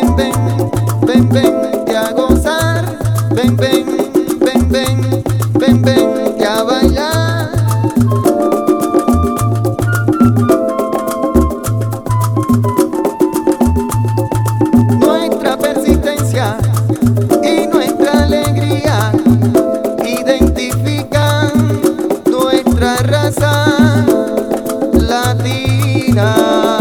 ven, ven, ven, ven, que a gozar, ven, ven, ven, ven, ven, ven, que a bailar. Nuestra persistencia y nuestra alegría identifican nuestra raza latina.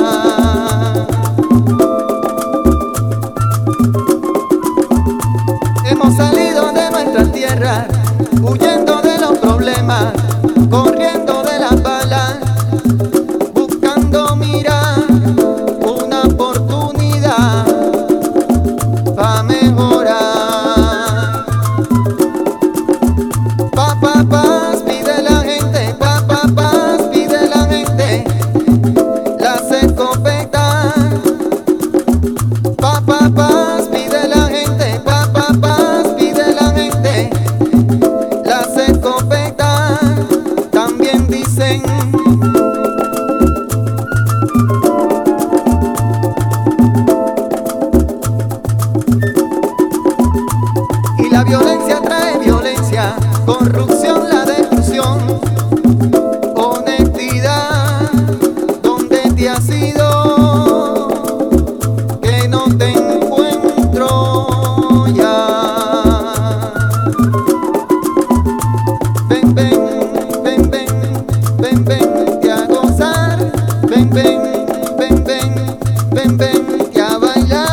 Hemos salido de nuestra tierra, huyendo de los problemas, corriendo de las balas, buscando mirar una oportunidad para mejorar. Paz pide la gente, paz pide la gente, las escopetas. Paz pide la gente, paz pide la gente, las escopetas también dicen. Y la violencia trae violencia, corrupción, la destrucción. Honestidad, ¿dónde te has ido? Que no te encuentro ya. Ven, ven, ven, ven, ven, ven, que a gozar. Ven, ven, ven, ven, ven, ven, que a bailar.